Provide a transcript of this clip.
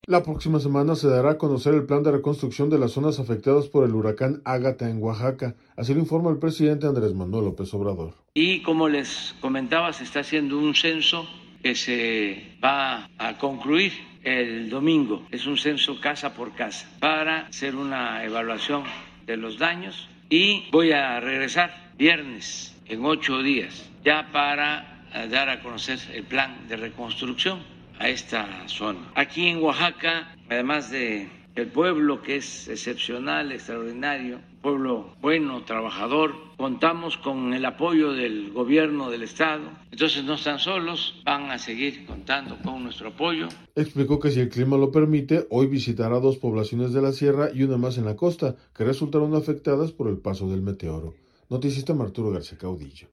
La próxima semana se dará a conocer el plan de reconstrucción de las zonas afectadas por el huracán Ágata en Oaxaca. Así lo informa el presidente Andrés Manuel López Obrador. Y como les comentaba, se está haciendo un censo que se va a concluir el domingo. Es un censo casa por casa para hacer una evaluación de los daños y voy a regresar viernes en 8 días ya para dar a conocer el plan de reconstrucción a esta zona. Aquí en Oaxaca, además de el pueblo que es excepcional, extraordinario, pueblo bueno, trabajador, contamos con el apoyo del gobierno del estado, entonces no están solos, van a seguir contando con nuestro apoyo. Explicó que si el clima lo permite, hoy visitará 2 poblaciones de la sierra y una más en la costa, que resultaron afectadas por el paso del meteoro. Noticista Arturo García Caudillo.